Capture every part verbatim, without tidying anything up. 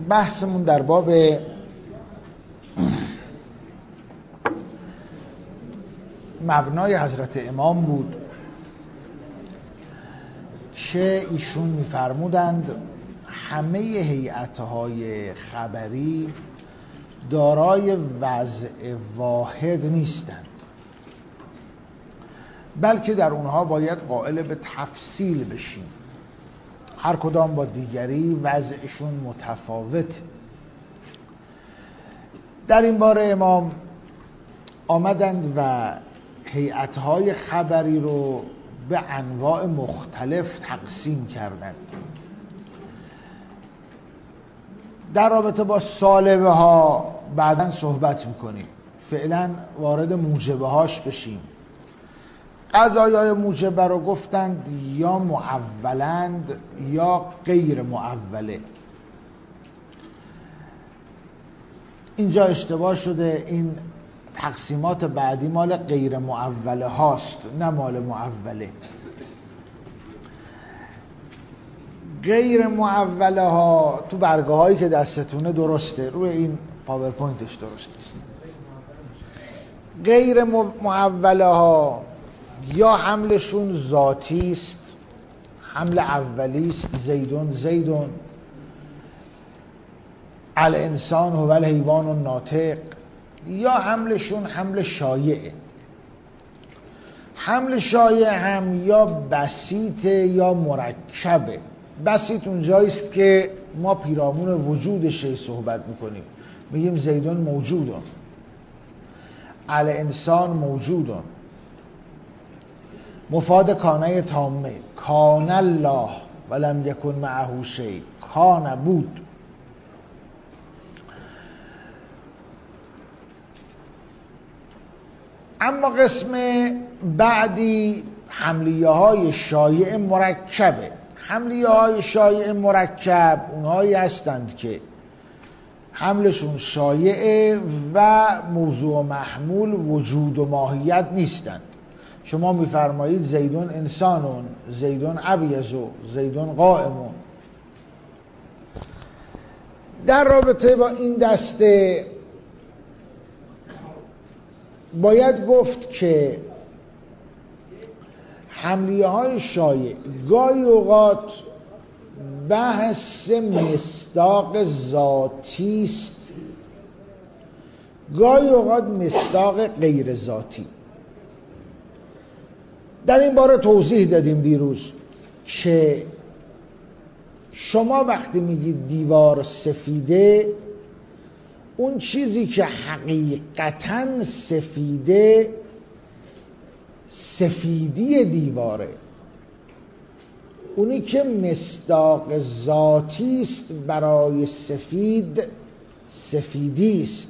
بحثمون در باب مبنای حضرت امام بود که ایشون می‌فرمودند همه هیئت‌های خبری دارای وضع واحد نیستند، بلکه در اونها باید قائل به تفصیل بشیم. هر کدام با دیگری وضعشون متفاوته. در این باره امام آمدند و هیئت‌های خبری رو به انواع مختلف تقسیم کردند. در رابطه با سالبه ها بعداً صحبت میکنیم، فعلا وارد موجبه هاش بشیم. قضایای موجبه رو گفتند یا معولند یا غیر معوله. اینجا اشتباه شده، این تقسیمات بعدی مال غیر معوله هاست نه مال معوله. غیر معوله ها تو برگه هایی که دستتونه درسته، روی این پاورپوینتش درست نیست. غیر معوله ها یا حملشون ذاتی است، حمل اولی است، زیدون زیدون، الانسان هو الحیوان الناطق، یا حملشون حمل شایعه. حمل شایع هم یا بسیطه یا مرکبه. بسیط اونجاییست که ما پیرامون وجود شی صحبت میکنیم، میگیم زیدون موجودون، الانسان موجودون، مفاد کانه تامه، کان الله ولم یکن معه شیء، کان بود. اما قسم بعدی حملیه های شایع مرکبه. حملیه های شایع مرکب اونهایی هستند که حملشون شایعه و موضوع و محمول وجود و ماهیت نیستند. شما میفرمایید زیدون انسانون، زیدون ابیضو، زیدون قائمون. در رابطه با این دسته باید گفت که حملیه های شایع گاهی اوقات بحث مصداق ذاتی است، گاهی اوقات مصداق غیر ذاتی. در این باره توضیح دادیم دیروز که شما وقتی میگید دیوار سفیده، اون چیزی که حقیقتاً سفیده سفیدی دیواره، اونی که مصداق ذاتی است برای سفید سفیدی است.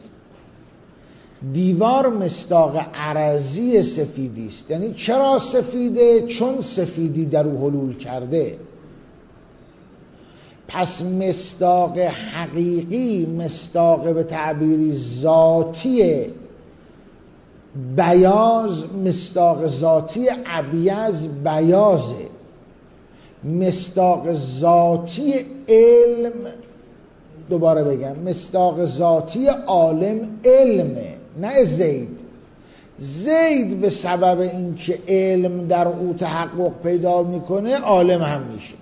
دیوار مصداق عرضی سفیدی است. یعنی چرا سفیده؟ چون سفیدی در او حلول کرده. پس مصداق حقیقی، مصداق به تعبیری ذاتی بیاض، مصداق ذاتی ابیض بیاضه. مصداق ذاتی علم، دوباره بگم، مصداق ذاتی عالم علمه، نه زید. زید به سبب اینکه علم در او تحقق پیدا میکنه عالم هم میشه.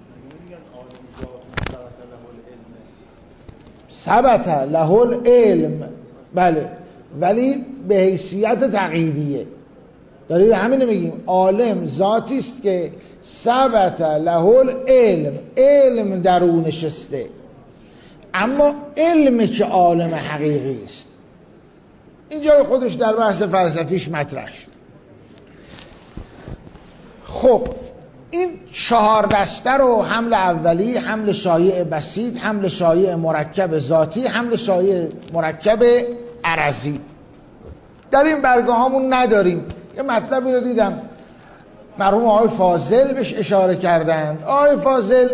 ثبت له العلم، بله، ولی به حیثیت تقییدیه. دارید همینو میگیم، عالم ذاتی است که ثبت له العلم، علم در او نشسته، اما علم که عالم حقیقی است. اینجا خودش در بحث فلسفیش مطرح شد. خب این چهار دسته رو، حمل اولی، حمل شایع بسیط، حمل شایع مرکب ذاتی، حمل شایع مرکب عرضی، در این برگه هامون نداریم. یه مطلبی رو دیدم مرحوم آقای فاضل بهش اشاره کردند. آقای فاضل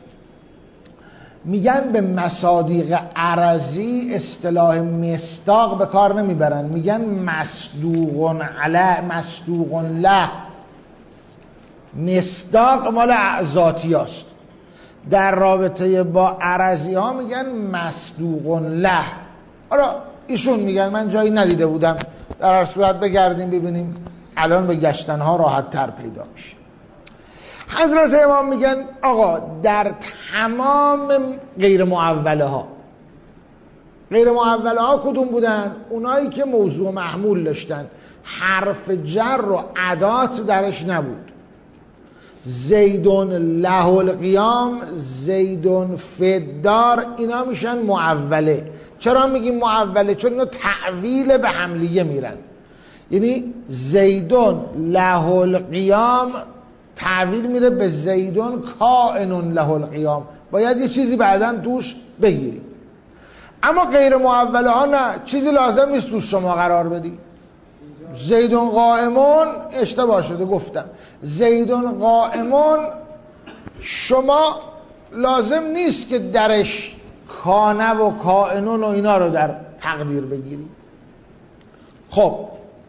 میگن به مصادیق عرضی اصطلاح مصداق به کار نمیبرن، میگن مصدوق علی، مصدوق له. مصداق مال ذاتی هست، در رابطه با عرضی ها میگن مصدوق له. حالا ایشون میگن، من جایی ندیده بودم، در هر صورت بگردیم ببینیم، الان به گشتن ها راحت تر پیدا میشه. حضرت امام میگن آقا در تمام غیر معوله ها، غیر معوله ها کدوم بودن؟ اونایی که موضوع محمول داشتن، حرف جر و ادات درش نبود. زیدون له القیام، زیدون فدار، اینا میشن معوله. چرا میگیم معوله؟ چون اینا تعویل به حملیه میرن. یعنی زیدون له القیام تعویل میره به زیدون کائن له القیام، باید یه چیزی بعداً توش بگیری. اما غیر معوله ها نه، چیزی لازم نیست توش شما قرار بدی. زیدون قائمون اشتباه شده گفتم، زیدون قائمون شما لازم نیست که درش کانه و کائنون و اینا رو در تقدیر بگیری. خب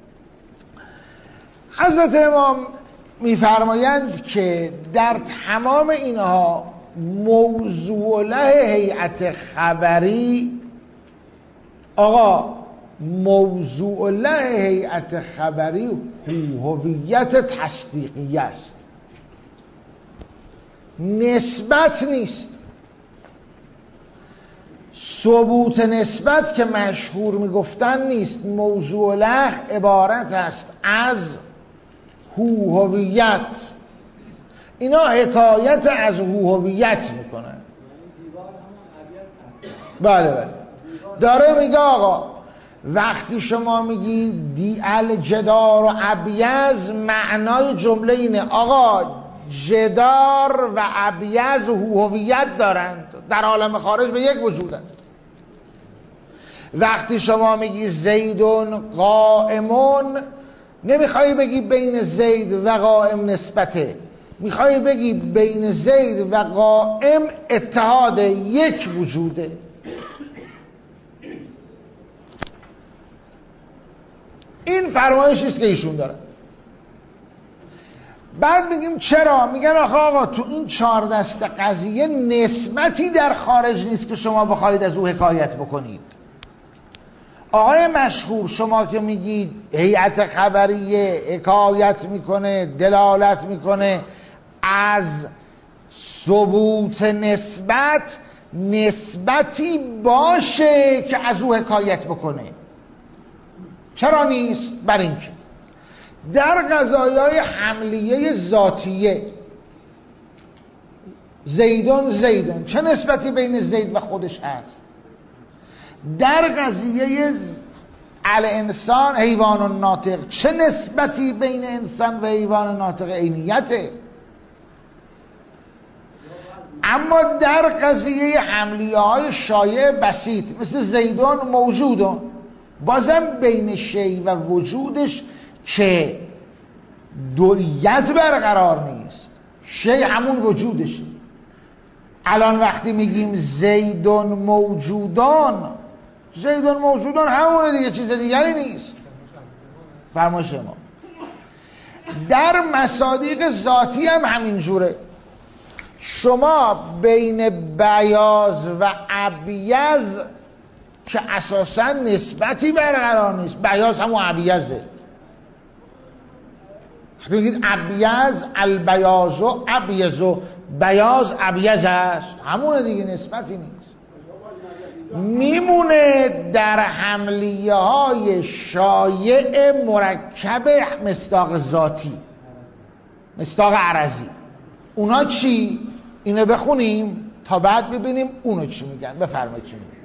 حضرت امام میفرمایند که در تمام اینها موضوع له هیئت خبری، آقا موضوع له هیئت خبری هویت تصدیقی است، نسبت نیست. ثبوت نسبت که مشهور میگفتن نیست. موضوع له عبارت است از هویت. اینا حکایت از هویت میکنن. بله بله داره میگه آقا وقتی شما میگی دی الجدار و ابیض، معنای جمله اینه آقا جدار و ابیض هویت دارند، در عالم خارج به یک وجودند. وقتی شما میگی زیدون قائمون، نمیخوای بگی بین زید و قائم نسبته، میخوای بگی بین زید و قائم اتحاد یک وجوده. این فرمایشی است که ایشون داره. بعد میگیم چرا؟ میگن آخه آقا تو این چهار دست قضیه نسبتی در خارج نیست که شما بخواید از او حکایت بکنید. آقای مشهور، شما که میگید هیئت خبریه حکایت میکنه، دلالت میکنه از ثبوت نسبت، نسبتی باشه که از او حکایت بکنه. چرا نیست؟ بر اینکه در قضایای حملیه ذاتیه، زیدون زیدون چه نسبتی بین زید و خودش هست؟ در قضیه الانسان حیوان ناطق چه نسبتی بین انسان و حیوان ناطق عینیته؟ اما در قضیه حملیه های شایع بسیط مثل زیدون موجودون، بازم بین شی و وجودش که دویت برقرار نیست، شی همون وجودشه. الان وقتی میگیم زیدون موجودان، زیدون موجودان همونه دیگه، چیز دیگری نیست. فرمایش ما در مصادیق ذاتی هم همینجوره. شما بین بیاض و ابیض که اساسا نسبتی برقرار نیست، بیاض همون ابیضه. وقتی میگید ابیض، البیاض و ابیض، بیاض ابیض است، همونه دیگه، نسبتی نیست. میمونه در حملیه های شایع مرکب مصداق ذاتی، مصداق عرضی. اونا چی؟ اینو بخونیم تا بعد ببینیم اونو چی میگن. بفرمایید چی میگن.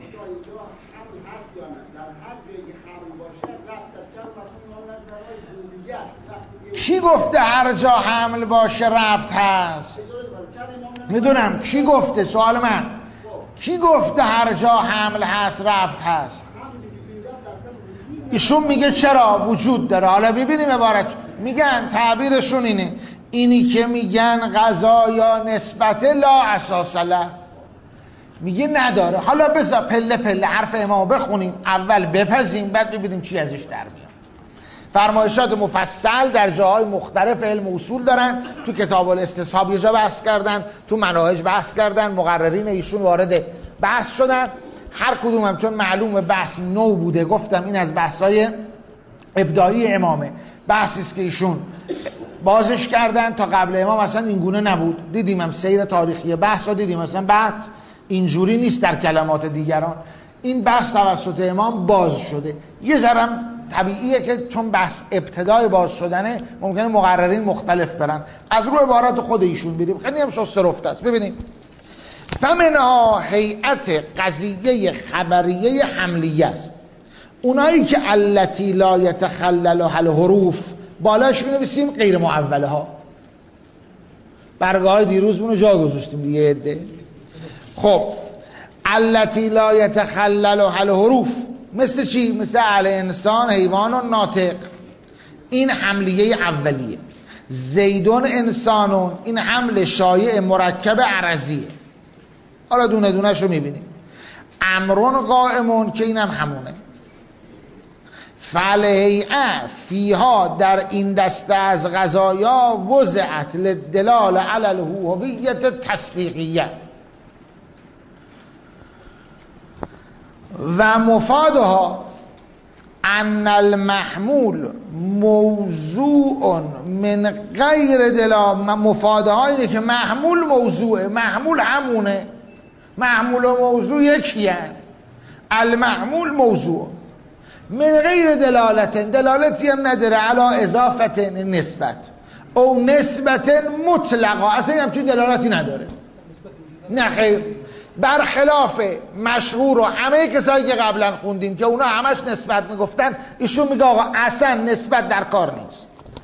کی گفته هر جا حمل باشه ربط هست؟ میدونم کی گفته، سوال من کی گفته هر جا حمل هست ربط هست؟ ایشون میگه چرا وجود داره. حالا ببینیم عبارت میگن، تعبیرشون اینه، اینی که میگن قضا یا نسبت لا اساس له، میگه نداره. حالا بذار پله پله حرف امامو بخونیم، اول بپزیم بعد ببینیم چی ازش در میاد. فرمایشات مفصل در جاهای مختلف علم اصول دارن. تو کتاب الاستصحاب یه جا بحث کردن، تو مناهج بحث کردن، مقررین ایشون وارد بحث شدن. هر کدوم هم چون معلوم بحث نو بوده، گفتم این از بحث‌های ابداعی امامه، بحثی است که ایشون بازش کردن. تا قبل امام اصلا این گونه نبود. دیدیم هم سیر تاریخی بحث رو دیدیم، اصلا بحث اینجوری نیست در کلمات دیگران. این بحث توسط امام باز شده. یه ذرم طبیعیه که چون بحث ابتدای باز شدنه ممکنه مقررین مختلف برن. از روی عبارات خود ایشون بریم، خیلی هم شسته رفته است. ببینیم فمنها هیئت قضیه خبریه حملیه است. اونایی که التی لا یتخللها الحروف بالاش می‌نویسیم غیر معوله ها. برگاه دیروز اونو جا گذاشتیم دیگه عده. خب التی لا یتخللها الحروف مثل چی؟ مثل اهل انسان، حیوان و ناطق. این حملیه اولیه. زیدون انسانون، این حمل شایع مرکب عرضیه. حالا دونه دونه‌شو میبینیم. امرون قائمون که اینم همونه. فعلیه فیها در این دسته از غذایا وضعت للدلال علی الهویت تصدیقیه و مفادها ان المحمول موضوع من غیر دلال. مفادها اینه که محمول موضوعه، محمول همونه، محمول و موضوع یکی هست. المحمول موضوع من غیر دلالت، دلالتی هم نداره علی اضافت نسبت او نسبت مطلقا، اصلا همچین دلالتی نداره. نه خیر، برخلاف مشهور و همه کسایی که قبلا خوندیم که اونا همش نسبت میگفتن، ایشون میگه آقا اصلا نسبت در کار نیست.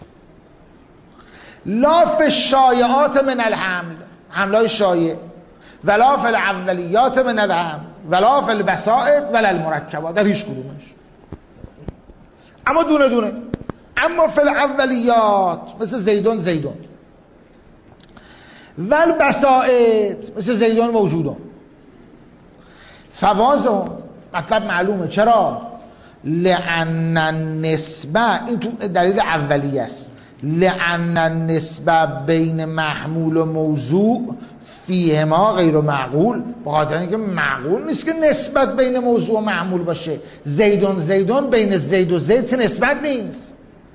لاف شایعات من الحمل، حملای شایع، ولا فی الاولیات من الحمل، ولا فی البسائط ولا المرکبات، در هیچ کدومش. اما دونه دونه. اما فی الاولیات مثل زیدون زیدون، ول بسائط مثل زیدون موجودون. فوازون مطلب معلومه. چرا؟ لأن النسبه، این تو دلیل اولیه است، لأن النسبه بین محمول و موضوع فیهما غیر معقول، به خاطر اینکه معقول نیست که نسبت بین موضوع و معمول باشه. زیدون زیدون بین زید و زید نسبت نیست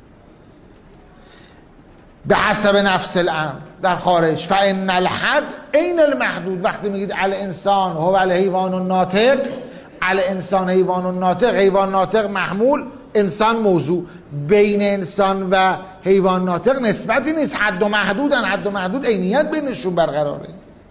به حسب نفس الامر در خارج. فان الحد عین المحدود. وقتی میگید الانسان هو الحیوان الناطق، الانسان حیوان الناطق، حیوان ناطق محمول، انسان موضوع. بین انسان و حیوان ناطق نسبتی نیست، حد و محدودن. حد و محدود عینیت بینشون برقراره.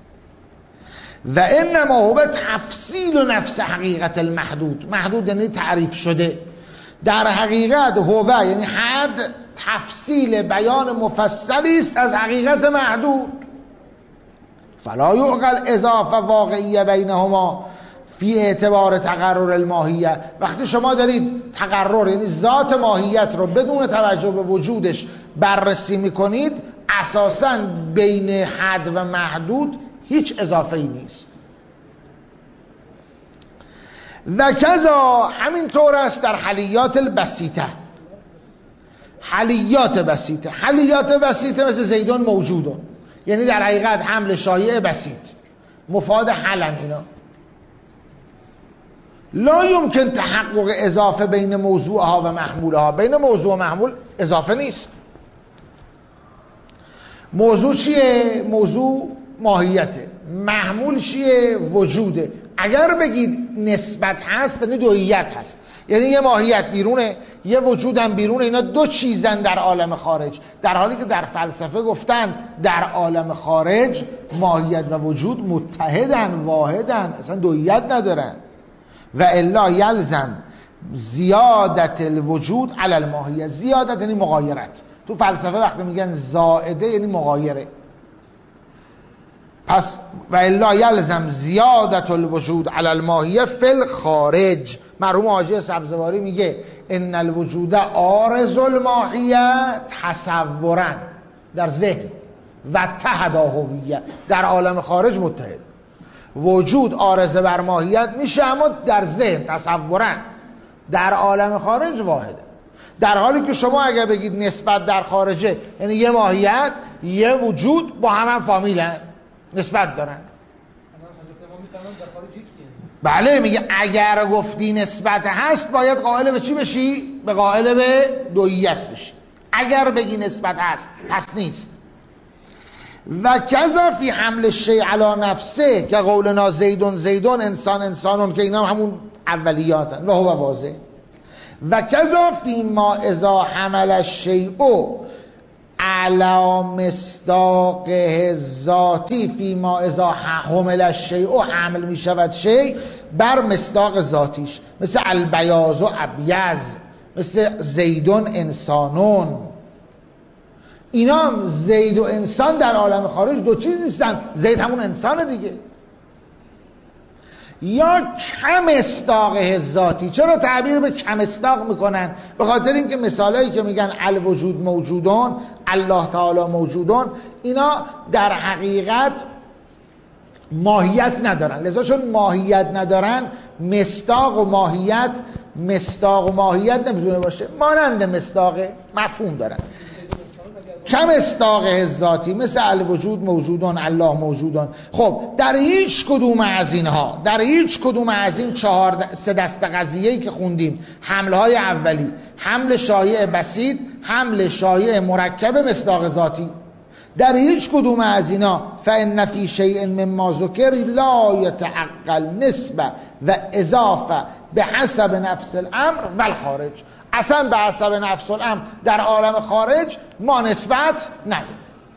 و انما هو تفصیل و نفس حقیقت المحدود. محدود یعنی تعریف شده. در حقیقت هو یعنی حد تفصیل بیان مفصلی است از حقیقت محدود. فلا یعقل اضافه واقعیه بینهما فی اعتبار تقرر الماهیه. وقتی شما دارید تقرر یعنی ذات ماهیت رو بدون توجه به وجودش بررسی میکنید، اساساً بین حد و محدود هیچ اضافه ای نیست. و کذا همینطور است در حلیات البسیطه. حلیات بسیطه، حلیات بسیطه مثل زیدون موجودون، یعنی در حقیقت حمل شایع بسیط، مفاد حلن. اینا لا یمکن تحقق اضافه بین موضوعها و محمولها. بین موضوع و محمول اضافه نیست. موضوع چیه؟ موضوع ماهیته. محمول چیه؟ وجوده. اگر بگید نسبت هست یعنی دوییت هست، یعنی یه ماهیت بیرونه یه وجودم بیرونه، اینا دو چیزن در عالم خارج. در حالی که در فلسفه گفتن در عالم خارج ماهیت و وجود متحدن، واحدن، اصلا دوییت ندارن. و الا یلزم زیادت الوجود علی الماهیت. زیادت یعنی مغایرت. تو فلسفه وقتی میگن زائده یعنی مغایره. پس و الا یلزم زیادت الوجود علی الماهیه فی الخارج. مرحوم حاجی سبزواری میگه ان الوجود عارض الماهیه تصورا در ذهن و تحدا هویه، در عالم خارج متحد. وجود عارض بر ماهیت میشه اما در ذهن تصورا، در عالم خارج واحده. در حالی که شما اگر بگید نسبت در خارجه، یعنی یه ماهیت یه وجود با هم هم فامیلن، نسبت دارن. بله میگه اگر گفتی نسبت هست باید قائل به چی بشی؟ به قائل به دوییت بشی. اگر بگی نسبت هست پس نیست. و کذا فی حمل شیء علی نفسه که قولنا زیدون زیدون انسان انسانون، که اینا همون اولیاتن و هو واضح. و کذا فی ما اذا حمل الشیء علی مصداقه ذاتی، فی ما اذا حمل الشیء حمل می شود شیء بر مصداق ذاتیش، مثل البیاض و ابیض، مثل زیدون انسانون. اینا زید و انسان در عالم خارج دو چیز نیستن، زید همون انسان دیگه. یا کم مصداقه ذاتی. چرا تعبیر به کم مصداق میکنن؟ به خاطر اینکه مثالایی که میگن الوجود موجودون، الله تعالی موجودون، اینا در حقیقت ماهیت ندارن. لذا چون ماهیت ندارن، مصداق و ماهیت مصداق و ماهیت نمیتونه باشه، مانند مصداق مفهوم دارن. کم مصداق ذاتی مثل الوجود موجودون، الله موجودون. خب در هیچ کدوم از اینها، در هیچ کدوم از این چهار سه دسته قضیه‌ای که خوندیم، حملهای اولی، حمل شایع بسیط، حمل شایع مرکب مصداق ذاتی، در هیچ کدوم از اینا فإن فی شیء مما ذکر لا یتعقل نسبه و اضافه به حسب نفس الامر و الخارج. اصلا به حسب نفس الامر در عالم خارج ما نسبت نداریم.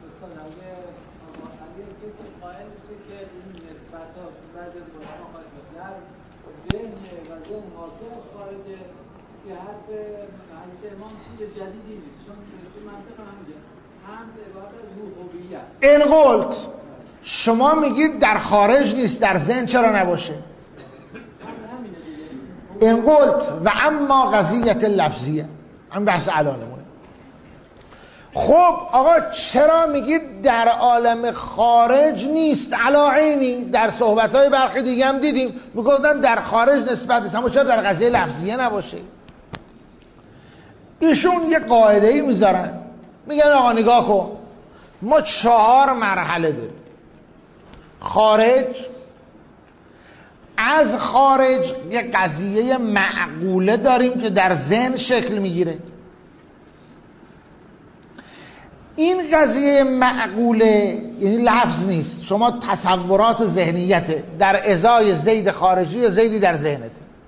این قلت شما میگید در خارج نیست، در ذهن چرا نباشه؟ این قلت و اما قضیت لفظیه، هم بحث الانمونه. خب آقا چرا میگید در عالم خارج نیست؟ علا عینی در صحبتهای برخی دیگه هم دیدیم میگفتن در خارج نسبت نیست، اما چرا در قضیه لفظیه نباشه؟ ایشون یه قاعده‌ای میذارن، میگن آقا نگاه کن، ما چهار مرحله داریم. خارج، از خارج یه قضیه معقوله داریم که در ذهن شکل میگیره. این قضیه معقوله یعنی لفظ نیست، شما تصورات ذهنیته در ازای زید خارجی یا زیدی در ذهنته.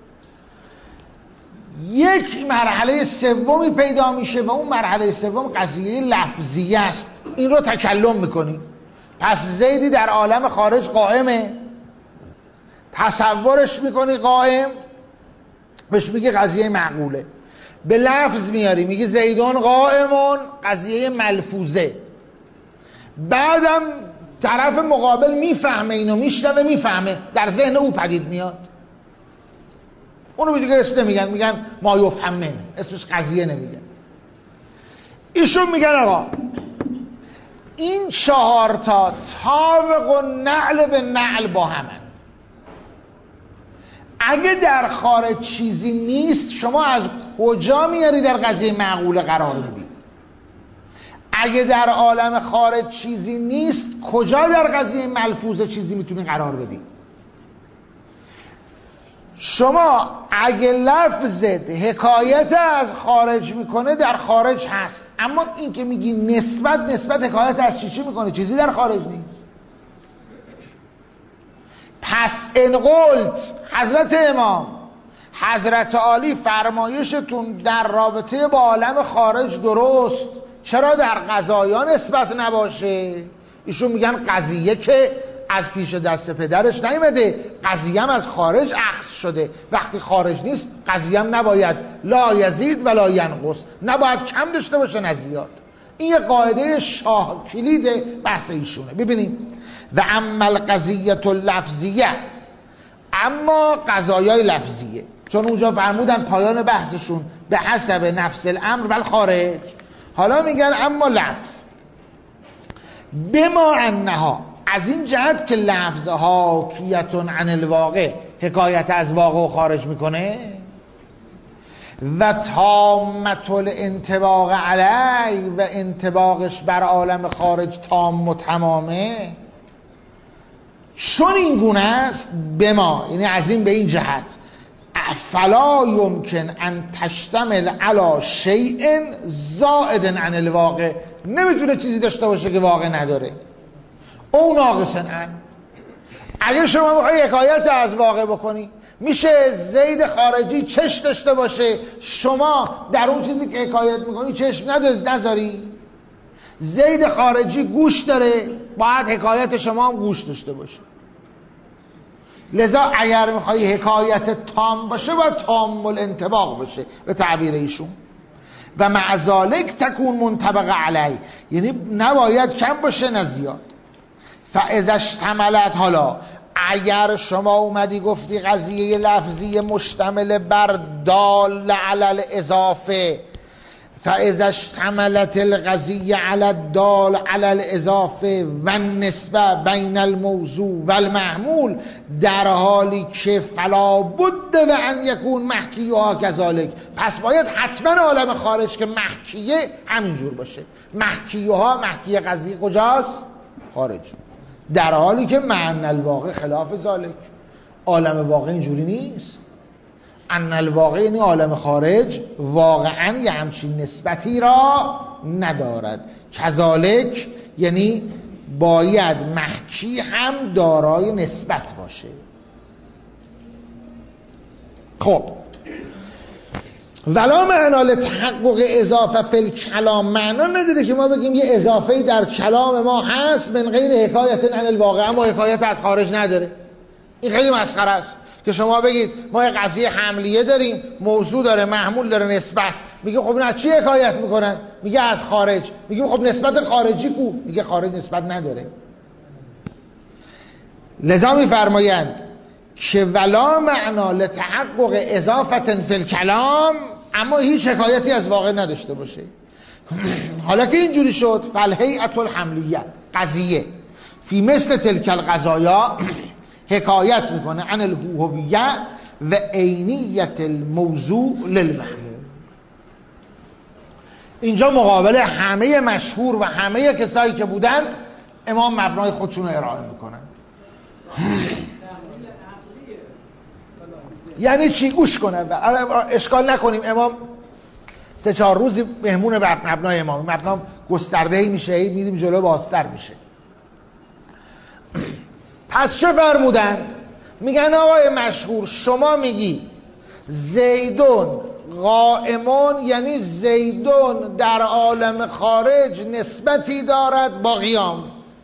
یک مرحله سومی پیدا میشه و اون مرحله سوم قضیه لفظیه است. این رو تکلم میکنی. پس زیدی در عالم خارج قائمه، تصورش میکنی قائم، بهش میگه قضیه معقوله. به لفظ میاری میگی زیدون قائمون، قضیه ملفوظه. بعدم طرف مقابل میفهمه اینو، میشنوه میفهمه، در ذهن او پدید میاد. اونو دیگه اسم نمیگن، میگن ما یفهمن، اسمش قضیه نمیگن. ایشون میگن آقا این چهار تا طابق و نعل به نعل با همن. اگه در خارج چیزی نیست، شما از کجا میاری در قضیه معقوله قرار میدی؟ اگه در عالم خارج چیزی نیست، کجا در قضیه ملفوظه چیزی میتونی قرار بدی؟ شما اگه لفظت حکایت از خارج میکنه، در خارج هست. اما این که میگی نسبت، نسبت حکایت از چی چی میکنه؟ چیزی در خارج نیست. پس ان قلت حضرت امام، حضرت عالی فرمایشتون در رابطه با عالم خارج درست، چرا در قضایا نسبت نباشه؟ ایشون میگن قضیه که از پیش دست پدرش نیامده، قضیه هم از خارج اخذ شده. وقتی خارج نیست قضیه هم نباید لا یزید ولا ینقص، نباید کم داشته باشه نه زیاد. این یه قاعده شاه کلید بحث ایشونه. ببینیم و اما القضیه اللفظیه، اما قضایای لفظیه، چون اونجا فرمودن پایان بحثشون به حسب نفس الامر و الخارج. حالا میگن اما لفظ بما انها، از این جهت که لفظ حاکیتون عن الواقع، حکایت از واقع و خارج میکنه. و تامت الانطباق علی و انطباقش بر عالم خارج تام و تمامه، چون این گونه است به ما، یعنی از این به این جهت، فلا یمکن ان تشتمل علی شیء زائد عن الواقع، نمیتونه چیزی داشته باشه که واقع نداره. او ناقص عن، اگه شما بخوای حکایت از واقع بکنی، میشه زید خارجی چشم داشته باشه، شما در اون چیزی که حکایت میکنی چشم نذاری؟ زید خارجی گوش داره، باید حکایت شما هم گوش داشته باشه. لذا اگر میخوای حکایت تام باشه باید تام الانطباق باشه به تعبیر ایشون. و مع ذالک تکون منطبق علی، یعنی نباید کم باشه نه زیاد. فاذا اشتملت، حالا اگر شما اومدی گفتی قضیه لفظی مشتمل بر دال علی الاضافه، فاذا اشتملت القضیه علی الدال علی الاضافه و النسبه بین الموضوع و المحمول، در حالی که فلا بد و ان یکون محکیها کذالک، پس باید حتما عالم خارج که محکیه همینجور باشه. محکیها، محکیه قضیه کجاست؟ خارج. در حالی که معنی الواقع خلاف ذالک، عالم واقع اینجوری نیست. ان الواقع یعنی عالم خارج واقعا یه همچین نسبتی را ندارد. کذالک یعنی باید محکی هم دارای نسبت باشه. خب ولا معنا لتحقق اضافه فی الکلام، معنا نداره که ما بگیم یه اضافه‌ای در کلام ما هست من غیر حکایت عن الواقع، اما حکایت از خارج نداره. این خیلی مسخره است که شما بگید ما یه قضیه حملیه داریم، موضوع داره، محمول داره، نسبت. میگه خب نه چی حکایت میکنن؟ میگه از خارج. میگه خب نسبت خارجی کو؟ میگه خارج نسبت نداره. لذا میفرمایند که ولا معنا لتحقق اضافه فی الکلام، اما هیچ حکایتی از واقع نداشته باشه. حالا که اینجوری شد، فالهیئة الحملیه، قضیه فی مثل تلک القضایا حکایت میکنه عن الهویه و عینیت الموضوع للمحمول. اینجا مقابل همه مشهور و همه کسایی که بودند امام مبنای خودشون رو ارائه میکنن. یعنی چی؟ گوش کنن اشکال نکنیم. امام سه چهار روزی مهمون بر مبنای امام، مبنام گسترده‌ای میشه، میریم جلو بازتر میشه. پس چه فرمودند؟ میگن آقای مشهور شما میگی زیدون قائمون، یعنی زیدون در عالم خارج نسبتی دارد با قیام،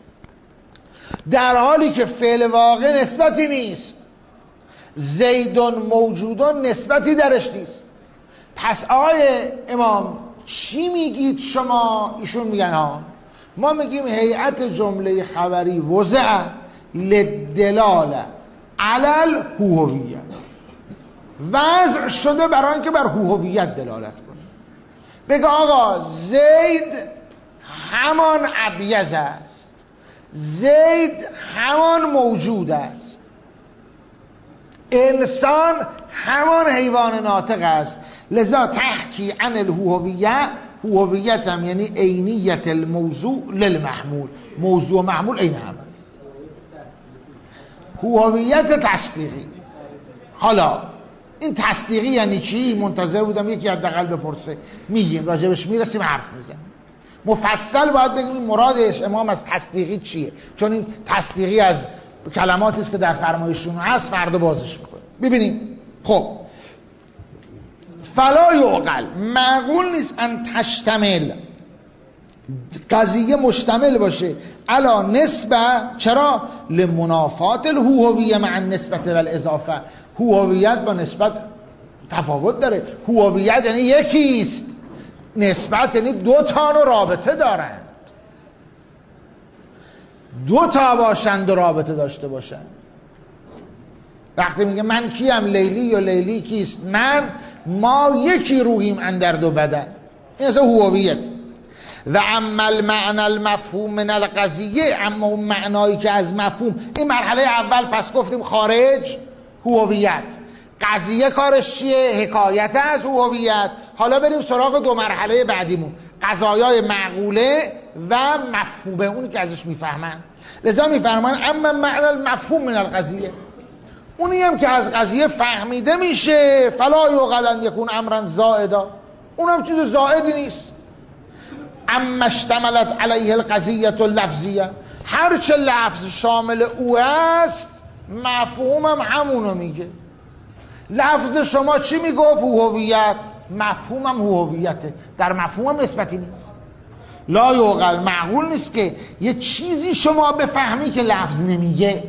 در حالی که فعل واقع نسبتی نیست. زیدون موجودون نسبتی درش نیست. پس آقای امام چی میگید شما؟ ایشون میگن ها ما میگیم هیئت جمله خبری وضع للدلاله علی الهویه، وضع شده برای اینکه بر هویت دلالت کنه. بگه آقا زید همان ابیض است، زید همان موجود است، انسان همان حیوان ناطق است. لذا تحکی عن الهویه، هویت هم یعنی عینیت الموضوع للمحمول، موضوع و محمول عین هم. هویت تصدیقی. حالا این تصدیقی یعنی چی؟ منتظر بودم یکی حداقل بپرسه، میگیم راجبش میرسیم حرف میزنیم. مفصل باید بگیم مرادش امام از تصدیقی چیه، چون این تصدیقی از کلماتی است که در فرمایششون هست، فردا بازش میکنه. ببینیم. خب فلا یعقل، معقول نیست ان تشتمل، قضیه مشتمل باشه علا نسبه. چرا؟ لمنافات الهویه مع النسبت والاضافه، هویت با نسبت تفاوت داره. هویت یعنی یکیست، نسبت یعنی دو تا رو رابطه دارند، دو تا باشند و رابطه داشته باشند. وقتی میگه من کیم لیلی یا لیلی کیست من، ما یکی روحیم اندر دو بدن، این اصلا هویت. و اما المعنى المفهوم من القضیه، اما اون معنایی که از مفهوم، این مرحله اول پس گفتیم خارج هویت، قضیه کارش چیه؟ حکایت از هویت. حالا بریم سراغ دو مرحله بعدیمون، قضایای معقوله و مفهومه، اونی که ازش میفهمن. لذا میفرمان اما معنی المفهوم من القضیه، اونی هم که از قضیه فهمیده میشه، فلا یعقل ان یکون امرا زائدا، اونم چیز زائدی نیست. اما اشتملت علیه القضیه اللفظیه، هر چه لفظ شامل او است مفهومم همونو میگه. لفظ شما چی میگفت؟ هویت، مفهومم هویته، در مفهومم نسبتی نیست. لا یعقل، معقول نیست که یه چیزی شما بفهمی که لفظ نمیگه.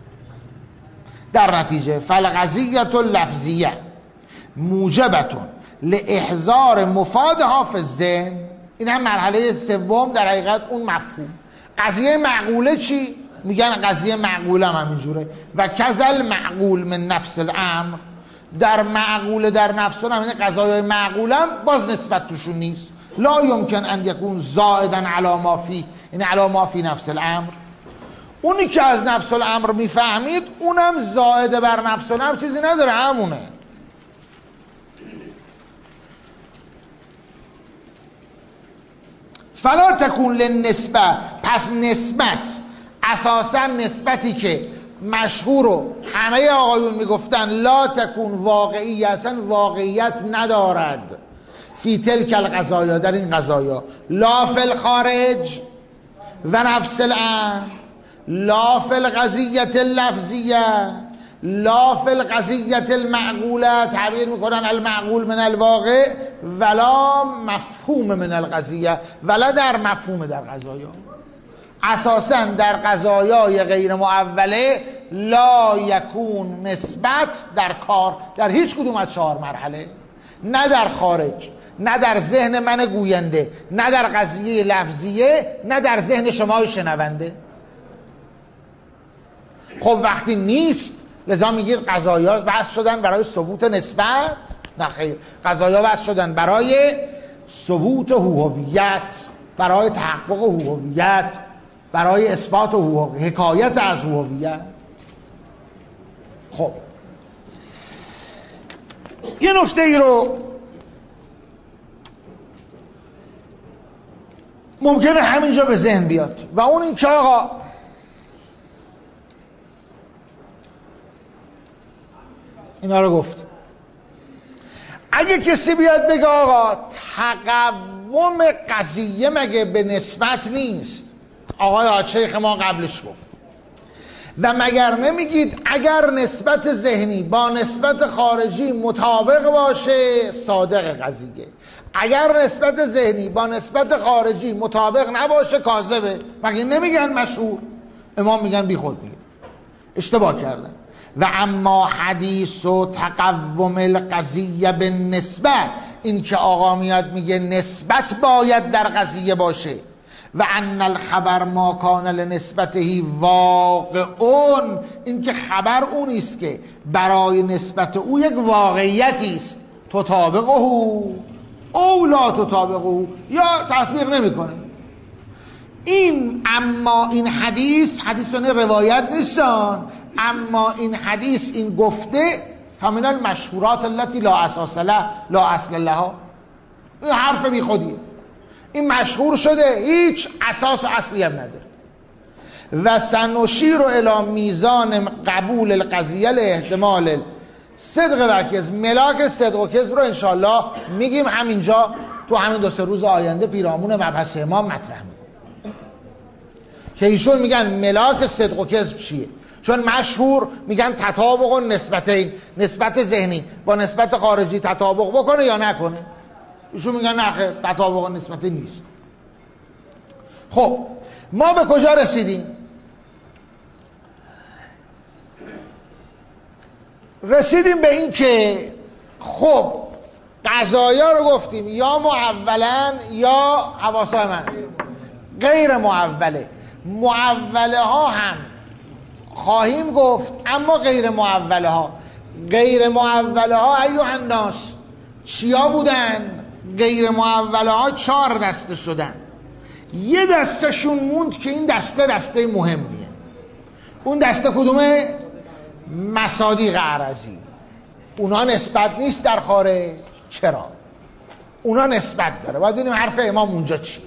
در نتیجه فالقضیه اللفظیه موجبتون لاحضار مفادها فی الذهن، این هم مرحله سوم در حقیقت اون مفهوم. قضیه معقوله چی؟ میگن قضیه معقوله هم همینجوره. و کذل معقول من نفس الامر، در معقوله در نفس هم این قضایای معقوله هم باز نسبت توشون نیست. لا یمکن ان یکون زائدا علی ما فی، این علی ما فی نفس الامر. اونی که از نفس الامر میفهمید اونم زائد بر نفس الامر چیزی نداره، همونه. فلا تکون للنسبه، پس نسبت اساسا نسبتی که مشهور و همه آقایون میگفتن لا تکون واقعی، اصلا واقعیت ندارد. فی تلک القضایا، در این قضایا، لا فی الخارج و نفس الامر، لا فی القضیه اللفظیه، لا فی القضیه المعقوله، تعبیر میکنن المعقول من الواقع، ولا مفهوم من القضیه، ولا در مفهوم در قضایا. اساسا در قضایای غیر معوله لا یکون نسبت در کار، در هیچ کدوم از چهار مرحله، نه در خارج، نه در ذهن من گوینده، نه در قضیه لفظیه، نه در ذهن شما شنونده. خب وقتی نیست، لذا میگید قضایا وضع شدن برای ثبوت نسبت؟ نه خیر، قضایا وضع شدن برای ثبوت هویت، برای تحقق هویت، برای اثبات هویت، حکایت از هویت. خب یه نکته ای رو ممکنه همینجا به ذهن بیاد و اون این که آقا اینا رو گفت، اگه کسی بیاد بگه آقا تقوم قضیه مگه به نسبت نیست؟ آقای آچیخ ما قبلش گفت و مگر نمیگید اگر نسبت ذهنی با نسبت خارجی مطابق باشه صادق قضیه، اگر نسبت ذهنی با نسبت خارجی مطابق نباشه کاذبه؟ مگه نمیگن مشهور؟ امام میگن بی خود میگن، اشتباه کردن. و اما حدیث و تقوم القضیه به نسبت، این که آقا میاد میگه نسبت باید در قضیه باشه و ان الخبر ما کان لنسبته واقعون، این که خبر اون است که برای نسبت او یک واقعیتی است، تطابقه او لا تطابقه، یا تطبیق نمیکنه. این اما این حدیث، حدیث به روایت نیستان، اما این حدیث این گفته فمن المشهورات التي لا اساس له لا اصل لها، این حرف بی خودیه، این مشهور شده هیچ اساس و اصلی هم نداره. و سنشیر الی میزان قبول القضیه لاحتمال صدق و کذب، ملاک صدق و کذب رو انشالله میگیم همینجا تو همین دو سه روز آینده پیرامون مبحث امام مطرح میکنیم که ایشون میگن ملاک صدق و کذب چیه، چون مشهور میگن تطابق و نسبتین، نسبت ذهنی با نسبت خارجی تطابق بکنه یا نکنه. ایشون میگن نه خیر، تطابق و نسبتی نیست. خب ما به کجا رسیدیم؟ رسیدیم به این که خب قضایا رو گفتیم یا معولن یا حواسای من غیر معوله. معوله ها هم خواهیم گفت، اما غیر معوله ها، غیر معوله ها ایها الناس چیا بودن؟ غیر معوله ها چهار دسته شدن. یه دستشون موند که این دسته دسته مهمیه. اون دسته کدومه؟ مصادیق عرضی. اونا نسبت نیست در خارج. چرا؟ اونا نسبت داره. باید ببینیم حرف امام اونجا چیه.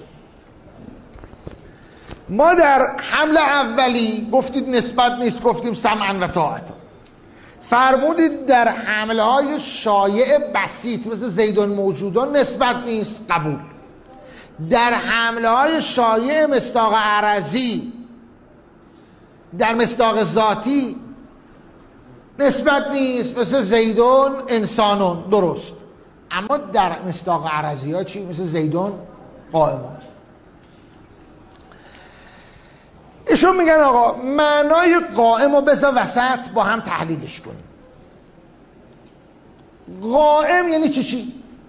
ما در حمله اولی گفتید نسبت نیست، گفتیم سمعا و طاعتا. فرمودید در حمله های شایع بسیط مثل زیدون موجودان نسبت نیست، قبول. در حمله های شایع مصداق عرضی، در مصداق ذاتی نسبت نیست مثل زیدون انسانون، درست. اما در مصداق عرضی ها چی؟ مثل زیدون قائمون. ایشون میگن آقا معنای قائم رو بذار وسط با هم تحلیلش کنیم. قائم یعنی چی چی؟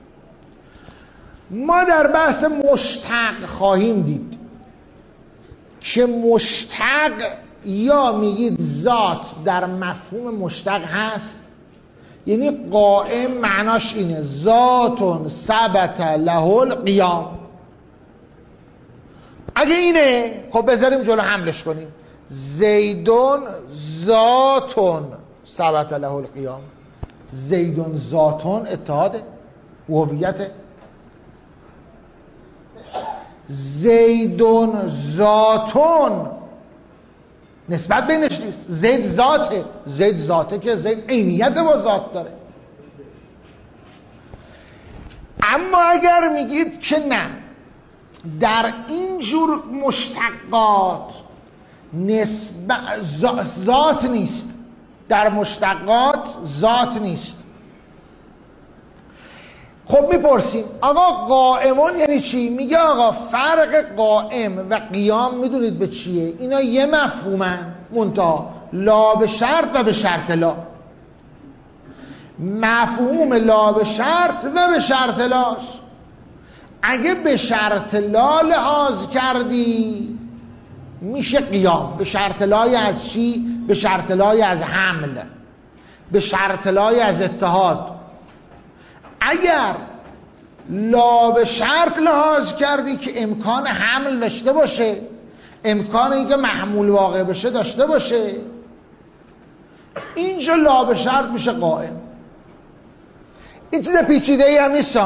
ما در بحث مشتق خواهیم دید که مشتق یا میگید ذات در مفهوم مشتق هست، یعنی قائم معناش اینه ذاتون ثبت له القیام. اگه اینه خب بذاریم جلو حملش کنیم. زیدون ذاتون ثبت له القیام. زیدون ذاتون اتحاده، هویته. زیدون ذاتون نسبت بینش نیست. زید ذاته. زید ذاته که زید عینیت با ذات داره. اما اگر میگید که نه، در این جور مشتقات نسبت ذات نیست، در مشتقات ذات نیست، خب میپرسیم آقا قائمون یعنی چی؟ میگه آقا فرق قائم و قیام میدونید به چیه؟ اینا یه مفهومن، منتها لا به شرط و به شرط لا. مفهوم لا به شرط و به شرط لاش. اگه به شرط لا لحاظ کردی میشه قیام. به شرط لای از چی؟ به شرط لای از حمل، به شرط لای از اتحاد. اگر لا به شرط لحاظ کردی که امکان حمل داشته باشه، امکان اینکه محمول واقع بشه داشته باشه، اینجا لا به شرط میشه قائم. این چیز پیچیده ای هم نیست.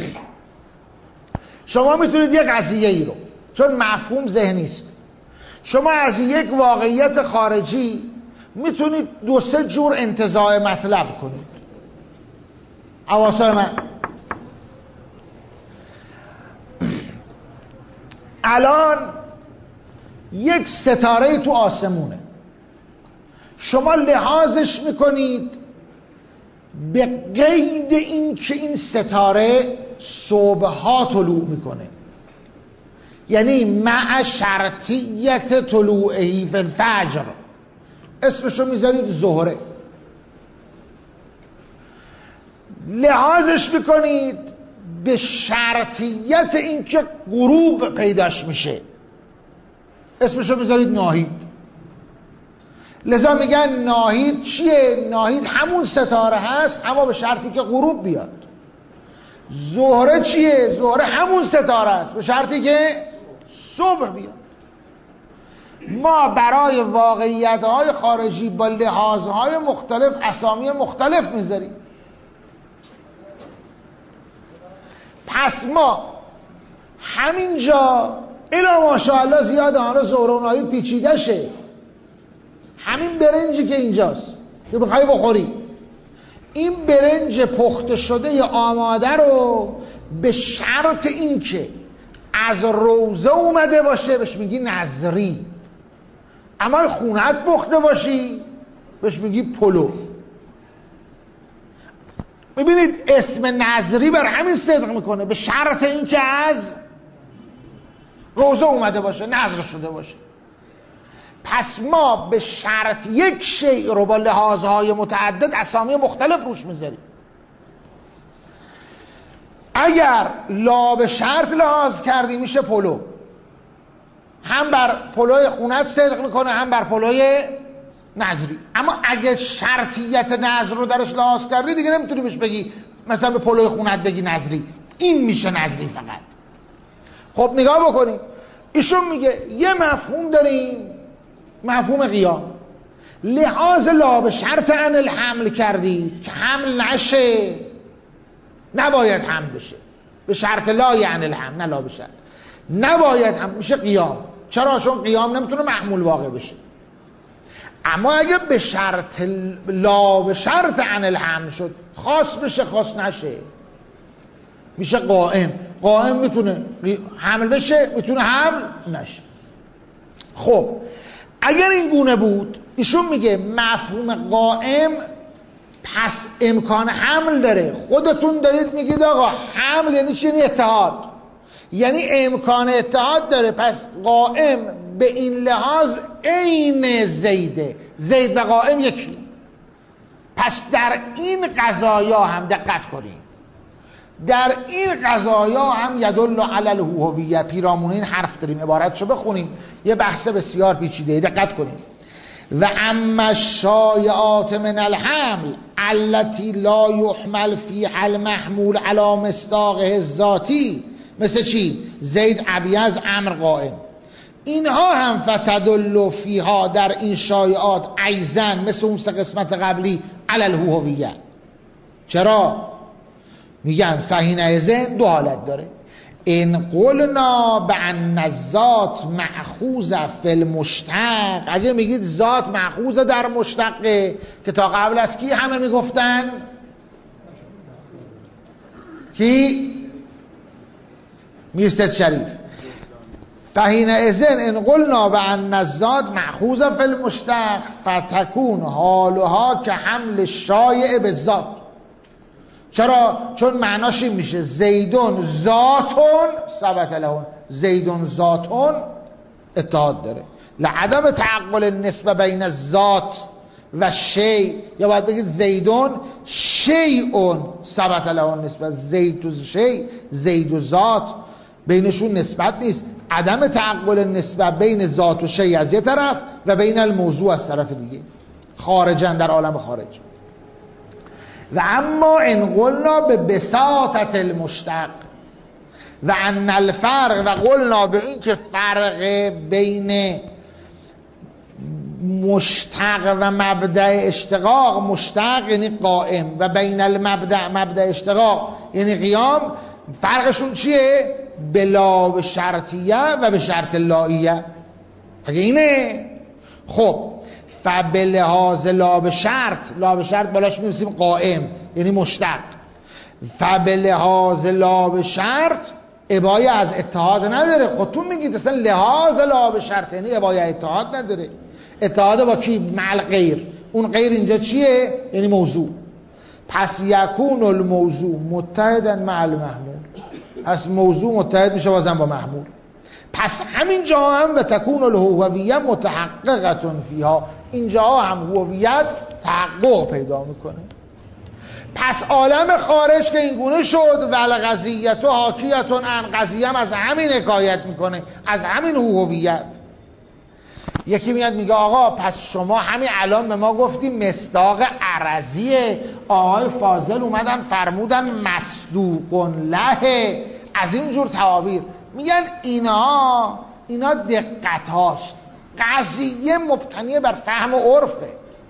شما میتونید یک قضیه ای رو، چون مفهوم ذهنی است، شما از یک واقعیت خارجی میتونید دو سه جور انتزاع مطلب کنید. حواسای من الان یک ستاره تو آسمونه، شما لحاظش میکنید به قید این که این ستاره صبحها طلوع میکنه، یعنی مع شرطیت طلوعهی فی الفجر، اسمشو میذارید زهره. لحاظش میکنید به شرطیت اینکه غروب پیداش میشه، اسمشو میذارید ناهید. لذا میگن ناهید چیه؟ ناهید همون ستاره هست اما به شرطی که غروب بیاد. زهره چیه؟ زهره همون ستاره است به شرطی که صبح بیاد. ما برای واقعیت‌های خارجی با لحاظهای مختلف اسامی مختلف میذاریم. پس ما همینجا الا ماشاءالله زیاد آنها زهره و ناهید پیچیده شه. همین برنجی که اینجاست که بخوای بخوری، این برنج پخته شده یا آماده رو به شرط این که از روزه اومده باشه بهش میگی نظری، اما خونت پخته باشی بهش میگی پلو. میبینید اسم نظری بر همین صدق میکنه، به شرط این که از روزه اومده باشه، نظر شده باشه. پس ما به شرط یک شیء رو با لحاظهای متعدد اسامی مختلف روش میذاریم. اگر لا به شرط لحاظ کردی میشه پلو، هم بر پلوی خونت صدق میکنه هم بر پلوی نظری. اما اگه شرطیت نظر رو درش لحاظ کردی دیگه نمیتونی بهش بگی مثلا به پلوی خونت بگی نظری، این میشه نظری فقط. خب نگاه بکنیم، ایشون میگه یه مفهوم داریم، مفهوم قیام. لحاظ لا به شرط ان الحمل کردید که حمل نشه، نباید حمل بشه، به شرط لا یعنی الحمل، نه لا به شرط، نباید حمل میشه قیام. چرا؟ چون قیام نمیتونه محمول واقع بشه. اما اگه به شرط لا به شرط ان الحمل شد، خاص بشه خاص نشه، میشه قائم. قائم میتونه حمل بشه، میتونه حمل نشه. خب اگر این گونه بود، ایشون میگه مفهوم قائم پس امکان حمل داره. خودتون دارید میگید آقا حمل یعنی چی؟ یعنی اتحاد، یعنی امکان اتحاد داره. پس قائم به این لحاظ عین زیده، زید و قائم یکی. پس در این قضایا هم دقت کنیم، در این قضایا هم یدل علی الهویه، پیرامون این حرف داریم، عبارتشو بخونیم، یه بحث بسیار پیچیده، دقت کنیم. و اما الشایعات من الحمل التي لا يحمل فيها المحمول على مصداقه الذاتی، مثل چی؟ زید ابیض امر قائم، اینها هم فتدل فیها، در این شایعات ایضا مثل اون سه قسمت قبلی علی الهویه. چرا؟ میگن فحینئذ دو حالت داره. ان قلنا بان الذات مأخوذ فی المشتق، اگه میگید ذات مأخوذ در مشتقه، که تا قبل از کی همه میگفتن؟ کی؟ میرزا شریف. فحینئذ ان قلنا بان الذات مأخوذ فی المشتق فتکون حالها که حمل الشایع بالذات. چرا؟ چون معناش این میشه زیدون ذاتون ثبت لهون، زیدون ذاتون اتحاد داره. لعدم تعقل نسبه بین الذات و شیء، یا باید بگید زیدون شیئون ثبت لهون نسبه، زید و شیء، زید و ذات بینشون نسبت نیست. عدم تعقل نسبه بین ذات و شیء از یه طرف و بین الموضوع از طرف دیگه، خارجن، در عالم خارج. و اما ان قلنا به بساطت المشتق و ان الفرق، و قلنا به این که فرق بین مشتق و مبدأ اشتقاق، مشتق یعنی قائم و بین المبدأ مبدأ اشتقاق یعنی قیام، فرقشون چیه؟ بلا به شرطیه و به شرط لاییه. اگه اینه خب فبلحاظ لا به شرط، لا به شرط بالاش می‌نویسیم قائم یعنی مشتق، فبلحاظ لا به شرط ابایه از اتحاد نداره. خودتون میگید اصلا لحاظ لا به شرط یعنی ابایه اتحاد نداره. اتحاد با کی؟ مع غیر. اون غیر اینجا چیه؟ یعنی موضوع. پس یکون الموضوع متحدا مع المحمول، پس موضوع متحد میشه بازم با محمول. پس همینجا هم به تکون الهویه متحققتون فیها، اینجا هم هویت تحقق پیدا میکنه. پس عالم خارج که اینگونه شد والقضیت و حاکیتون عن قضیه هم از همین حکایت میکنه، از همین هویت. یکی میاد میگه آقا پس شما همین الان به ما گفتی مصداق عرضیه، آقای فاضل اومدن فرمودن مصدوق له، از این جور تعابیر. میگن اینا اینا دقت هاست، قضیه مبتنی بر فهم و عرفه،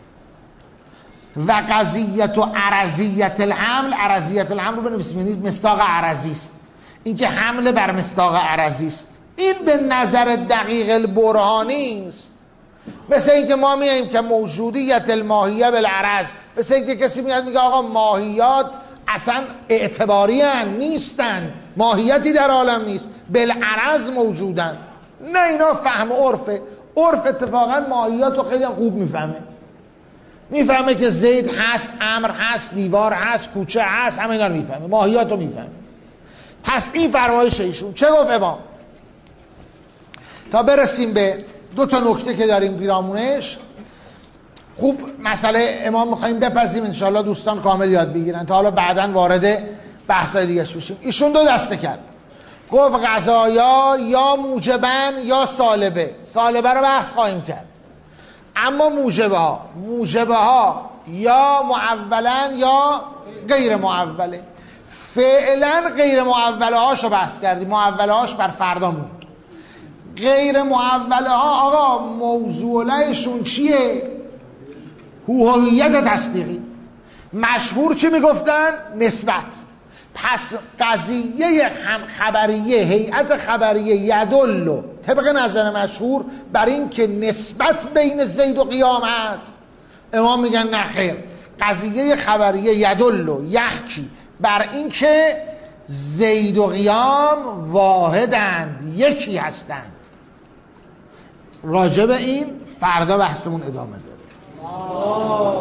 و قضیت و عرضیت الحمل، عرضیت الحمل رو بنویسیم یعنی مصداق عرضی است، این که حمل بر مصداق عرضی است. این به نظر دقیق البرهانی است. مثل این که ما میاییم که موجودیت الماهیه بالعرض، مثل این که کسی میاد میگه آقا ماهیات اصلا اعتباری هن، نیستند، ماهیتی در عالم نیست، بالعرض موجودن. نه، اینا فهم عرفه. عرف اتفاقا ماهیات رو خیلی خوب میفهمه، میفهمه که زید هست، امر هست، دیوار هست، کوچه هست، همه اینا رو میفهمه، ماهیات رو میفهمه. پس این فرمایش ایشون چه گفت امام؟ تا برسیم به دو تا نکته که داریم پیرامونش. خوب مسئله امام میخواییم بپذیم، انشاءالله دوستان کامل یاد بگیرن تا حالا بعداً وارد بحثای دیگه بشیم. ایشون دو دسته کرد، گفت قضایا یا موجبن یا سالبه. سالبه رو بحث خواهیم کرد، اما موجبه ها موجبه ها یا معولن یا غیر معوله. فعلا غیر معوله هاشو بحث کردیم، معوله هاش بر فردا موند. غیر معوله ها آقا موضوع لهشون چیه؟ هویت تصدیقی. مشهور چی میگفتن؟ نسبت. پس قضیه هم خبریه، هیئت خبریه یدلو طبق نظر مشهور بر این که نسبت بین زید و قیام هست. امام میگن نه خیر، قضیه خبریه یدلو یحکی بر این که زید و قیام واحدند، یکی هستند. راجع به این فردا بحثمون ادامه داره.